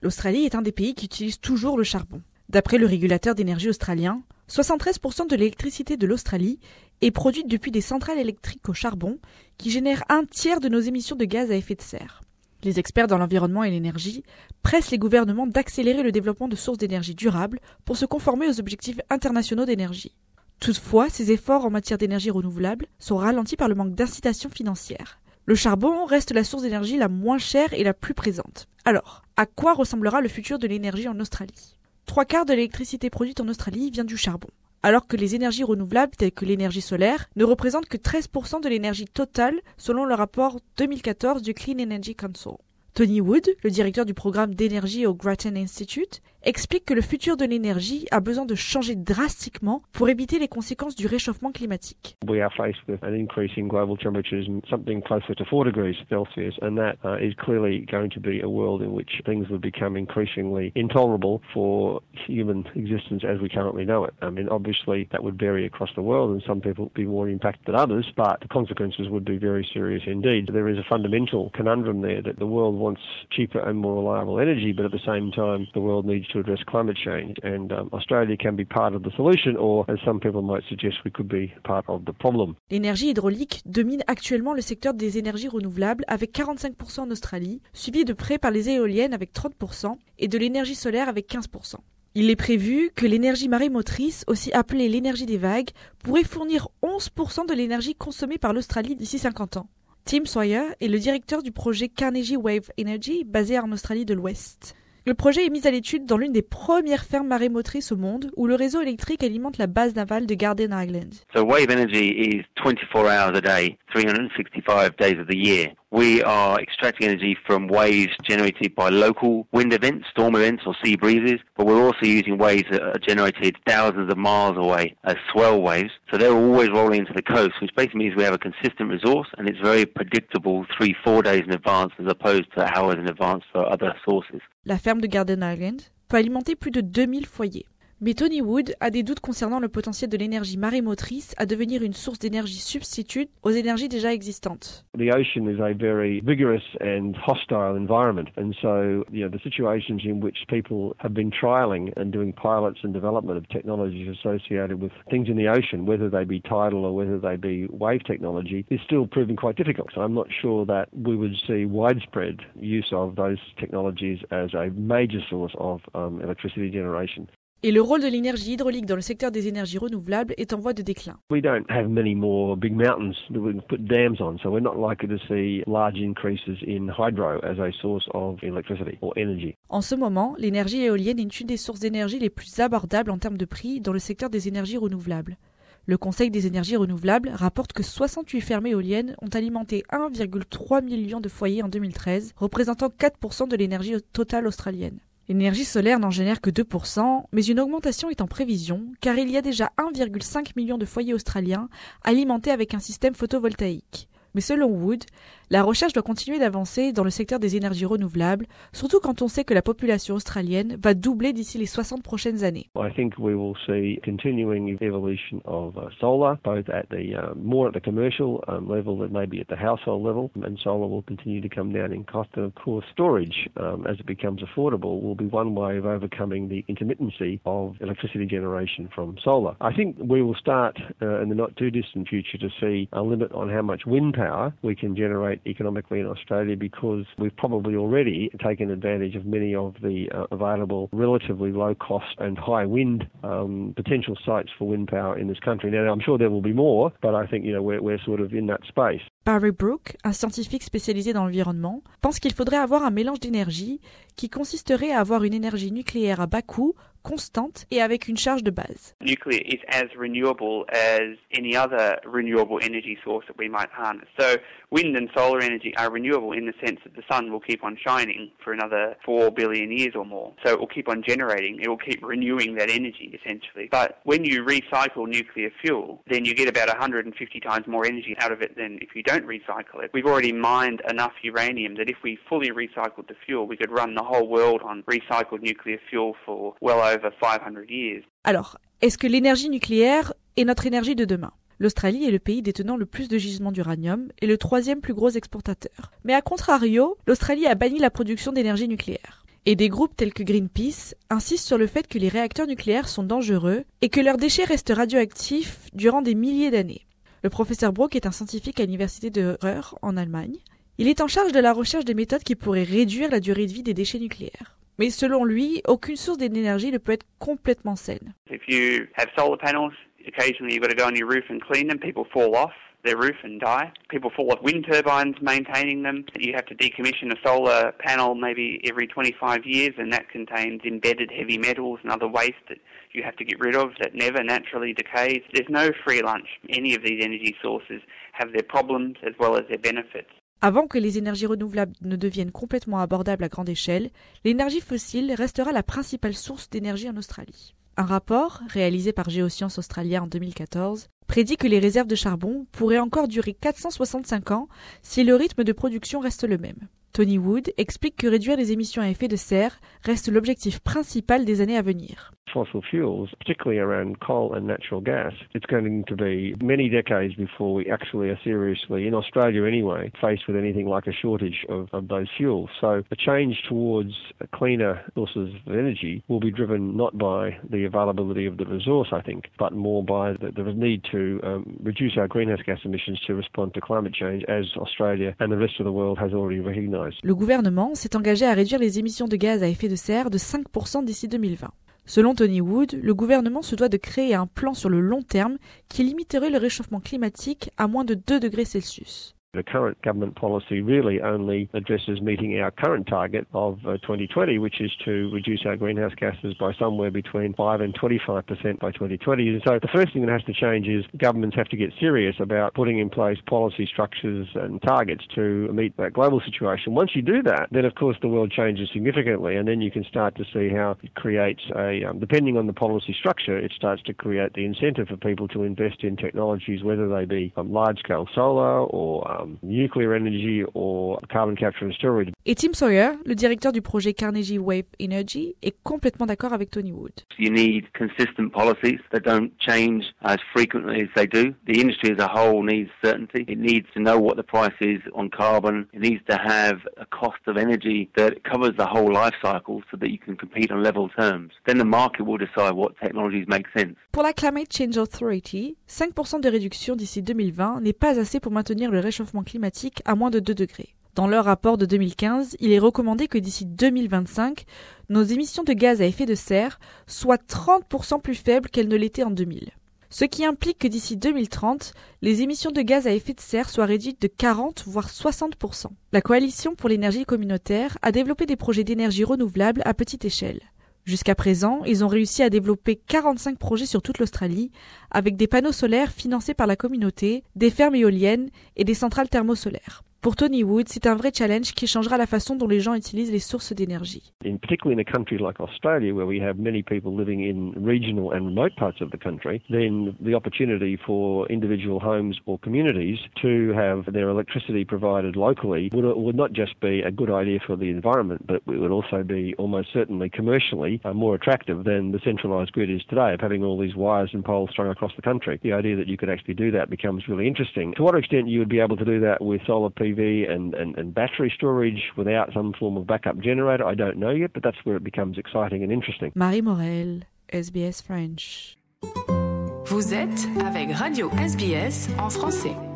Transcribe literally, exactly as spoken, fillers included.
L'Australie est un des pays qui utilise toujours le charbon. D'après le régulateur d'énergie australien, soixante-treize pour cent de l'électricité de l'Australie est produite depuis des centrales électriques au charbon qui génèrent un tiers de nos émissions de gaz à effet de serre. Les experts dans l'environnement et l'énergie pressent les gouvernements d'accélérer le développement de sources d'énergie durables pour se conformer aux objectifs internationaux d'énergie. Toutefois, ces efforts en matière d'énergie renouvelable sont ralentis par le manque d'incitation financière. Le charbon reste la source d'énergie la moins chère et la plus présente. Alors, à quoi ressemblera le futur de l'énergie en Australie ? Trois quarts de l'électricité produite en Australie vient du charbon, alors que les énergies renouvelables telles que l'énergie solaire ne représentent que treize pour cent de l'énergie totale selon le rapport deux mille quatorze du Clean Energy Council. Tony Wood, le directeur du programme d'énergie au Grattan Institute, explique que le futur de l'énergie a besoin de changer drastiquement pour éviter les conséquences du réchauffement climatique. We are faced with an increase in global temperatures and something closer to four degrees Celsius, and that uh, is clearly going to be a world in which things will become increasingly intolerable for human existence as we currently know it. I mean, obviously that would vary across the world and some people would be more impacted than others, but the consequences would be very serious indeed. There is a fundamental conundrum there that the world wants cheaper and more reliable energy, but at the same time the world needs to address climate change, and um, Australia can be part of the solution, or as some people might suggest, we could be part of the problem. L'énergie hydraulique domine actuellement le secteur des énergies renouvelables avec quarante-cinq pour cent en Australie, suivi de près par les éoliennes avec trente pour cent et de l'énergie solaire avec quinze pour cent. Il est prévu que l'énergie marémotrice, aussi appelée l'énergie des vagues, pourrait fournir onze pour cent de l'énergie consommée par l'Australie d'ici cinquante ans. Tim Sawyer est le directeur du projet Carnegie Wave Energy, basé en Australie de l'Ouest. Le projet est mis à l'étude dans l'une des premières fermes marémotrices au monde, où le réseau électrique alimente la base navale de Garden Island. So wave energy is twenty-four hours a day, three hundred sixty-five days of the year. We are extracting energy from waves generated by local wind events, storm events or sea breezes, but we're also using waves that are generated thousands of miles away as swell waves. So they're always rolling into the coast, which basically means we have a consistent resource and it's very predictable three, four days in advance as opposed to hours in advance for other sources. La ferme de Garden Island peut alimenter plus de deux mille foyers. Mais Tony Wood a des doutes concernant le potentiel de l'énergie marémotrice à devenir une source d'énergie substitute aux énergies déjà existantes. The ocean is a very vigorous and hostile environment, and so you know the situations in which people have been trialling and doing pilots and development of technologies associated with things in the ocean, whether they be tidal or whether they be wave technology, is still proving quite difficult. So I'm not sure that we would see widespread use of those technologies as a major source of um, electricity generation. Et le rôle de l'énergie hydraulique dans le secteur des énergies renouvelables est en voie de déclin. We don't have many more big mountains that we can put dams on, so we're not likely to see large increases in hydro as a source of electricity or energy. En ce moment, l'énergie éolienne est une des sources d'énergie les plus abordables en termes de prix dans le secteur des énergies renouvelables. Le Conseil des énergies renouvelables rapporte que soixante-huit fermes éoliennes ont alimenté un virgule trois million de foyers en deux mille treize, représentant quatre pour cent de l'énergie totale australienne. L'énergie solaire n'en génère que deux pour cent, mais une augmentation est en prévision, car il y a déjà un virgule cinq million de foyers australiens alimentés avec un système photovoltaïque. Mais selon Wood, la recherche doit continuer d'avancer dans le secteur des énergies renouvelables, surtout quand on sait que la population australienne va doubler d'ici les soixante prochaines années. I think we will see continuing evolution of uh, solar, both at the uh, more at the commercial um, level than maybe at the household level, and solar will continue to come down in cost. And of course, storage, um, as it becomes affordable, will be one way of overcoming the intermittency of electricity generation from solar. I think we will start uh, in the not too distant future to see a limit on how much wind power we can generate economically in Australia, because we've probably already taken advantage of many of the uh, available relatively low cost and high wind um, potential sites for wind power in this country. Now, I'm sure there will be more, but I think you know we're, we're sort of in that space. Barry Brook, un scientifique spécialisé dans l'environnement, pense qu'il faudrait avoir un mélange d'énergie qui consisterait à avoir une énergie nucléaire à bas coût, constante et avec une charge de base. Nuclear is as renewable as any other renewable energy source that we might harness. So wind and solar energy are renewable in the sense that the sun will keep on shining for another four billion years or more. So it will keep on generating, it will keep renewing that energy essentially. But when you recycle nuclear fuel, then you get about one hundred fifty times more energy out of it than if you don't recycle it. We've already mined enough uranium that if we fully recycled the fuel, we could run the whole world on recycled nuclear fuel for well over five hundred years. Alors, est-ce que l'énergie nucléaire est notre énergie de demain ? L'Australie est le pays détenant le plus de gisements d'uranium et le troisième plus gros exportateur. Mais à contrario, l'Australie a banni la production d'énergie nucléaire. Et des groupes tels que Greenpeace insistent sur le fait que les réacteurs nucléaires sont dangereux et que leurs déchets restent radioactifs durant des milliers d'années. Le professeur Brock est un scientifique à l'université de Ruhr en Allemagne. Il est en charge de la recherche de méthodes qui pourraient réduire la durée de vie des déchets nucléaires. Mais selon lui, aucune source d'énergie ne peut être complètement saine. If you have solar panels, occasionally you've got to go on your roof and clean them. People fall off their roof and die. People fall off wind turbines maintaining them. You have to decommission a solar panel maybe every twenty-five years, and that contains embedded heavy metals and other waste that you have to get rid of that never naturally decays. There's no free lunch. Any of these energy sources have their problems as well as their benefits. Avant que les énergies renouvelables ne deviennent complètement abordables à grande échelle, l'énergie fossile restera la principale source d'énergie en Australie. Un rapport, réalisé par Géosciences Australia en deux mille quatorze, prédit que les réserves de charbon pourraient encore durer quatre cent soixante-cinq ans si le rythme de production reste le même. Tony Wood explique que réduire les émissions à effet de serre reste l'objectif principal des années à venir. Fossil fuels, particularly around coal and natural gas, it's going to be many decades before we actually are seriously, in Australia anyway, faced with anything like a shortage of, of those fuels. So the change towards cleaner sources of energy will be driven not by the availability of the resource, I think, but more by the, the need to um, reduce our greenhouse gas emissions to respond to climate change, as Australia and the rest of the world has already recognised. Le gouvernement s'est engagé à réduire les émissions de gaz à effet de serre de cinq pour cent d'ici deux mille vingt. Selon Tony Wood, le gouvernement se doit de créer un plan sur le long terme qui limiterait le réchauffement climatique à moins de deux degrés Celsius. The current government policy really only addresses meeting our current target of uh, twenty twenty, which is to reduce our greenhouse gases by somewhere between five and twenty-five percent by twenty twenty. And so the first thing that has to change is governments have to get serious about putting in place policy structures and targets to meet that global situation. Once you do that, then of course the world changes significantly, and then you can start to see how it creates a, um, depending on the policy structure, it starts to create the incentive for people to invest in technologies, whether they be um, large-scale solar or um, nuclear energy or carbon capture and storage. Et Tim Sawyer, le directeur du projet Carnegie Wave Energy, est complètement d'accord avec Tony Wood. You need consistent policies that don't change as frequently as they do. The industry as a whole needs certainty. It needs to know what the price is on carbon. It needs to have a cost of energy that covers the whole life cycle so that you can compete on level terms. Then the market will decide what technologies make sense. Pour la Climate Change Authority, cinq pour cent de réduction d'ici deux mille vingt n'est pas assez pour maintenir le réchauffement climatique à moins de deux degrés. Dans leur rapport de deux mille quinze, il est recommandé que d'ici deux mille vingt-cinq, nos émissions de gaz à effet de serre soient trente pour cent plus faibles qu'elles ne l'étaient en deux mille. Ce qui implique que d'ici deux mille trente, les émissions de gaz à effet de serre soient réduites de quarante voire soixante pour cent. La Coalition pour l'énergie communautaire a développé des projets d'énergie renouvelable à petite échelle. Jusqu'à présent, ils ont réussi à développer quarante-cinq projets sur toute l'Australie, avec des panneaux solaires financés par la communauté, des fermes éoliennes et des centrales thermosolaires. Pour Tony Wood, c'est un vrai challenge qui changera la façon dont les gens utilisent les sources d'énergie. In particularly in a country like Australia, where we have many people living in regional and remote parts of the country, then the opportunity for individual homes or communities to have their electricity provided locally would, would not just be a good idea for the environment, but it would also be almost certainly commercially uh, more attractive than the centralised grid is today, of having all these wires and poles strung across the country. The idea that you could actually do that becomes really interesting. To what extent you would be able to do that with solar P V and, and, and battery storage without some form of backup generator, I don't know yet, but that's where it becomes exciting and interesting. Marie Morel, S B S French. Vous êtes avec Radio S B S en français.